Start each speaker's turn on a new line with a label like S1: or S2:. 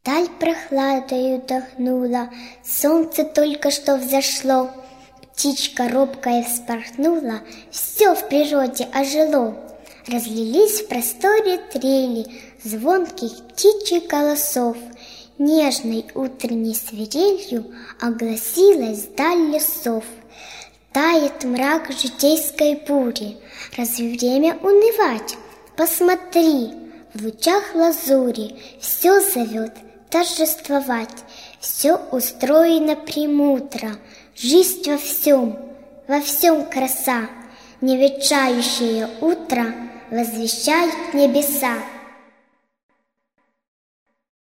S1: Даль прохладою дохнула, солнце только что взошло, птичка робкая вспорхнула, все в природе ожило. Разлились в просторе трели звонких птичьих голосов, нежной утренней свирелью огласилась даль лесов. Тает мрак житейской бури, разве время унывать? Посмотри, в лучах лазури все зовет торжествовать, все устроено премудро, жизнь во всем краса, неветшающее утро возвещает небеса.